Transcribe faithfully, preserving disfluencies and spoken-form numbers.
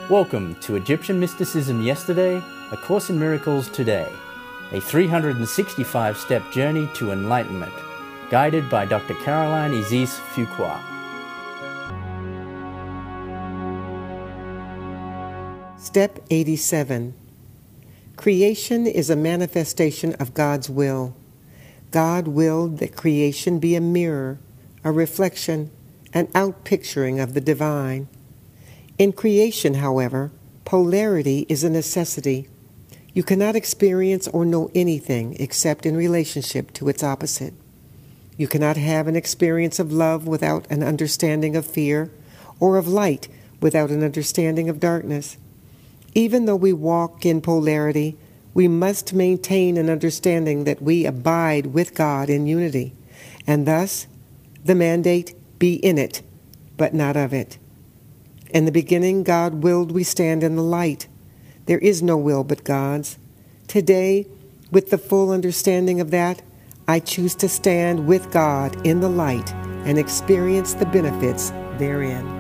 Welcome to Egyptian Mysticism Yesterday, A Course in Miracles Today, a three hundred sixty-five step journey to enlightenment, guided by Doctor Caroline Isis Fuqua. Step eighty-seven. Creation is a manifestation of God's will. God willed that creation be a mirror, a reflection, an outpicturing of the divine. In creation, however, polarity is a necessity. You cannot experience or know anything except in relationship to its opposite. You cannot have an experience of love without an understanding of fear, or of light without an understanding of darkness. Even though we walk in polarity, we must maintain an understanding that we abide with God in unity, and thus the mandate, be in it, but not of it. In the beginning, God willed we stand in the light. There is no will but God's. Today, with the full understanding of that, I choose to stand with God in the light and experience the benefits therein.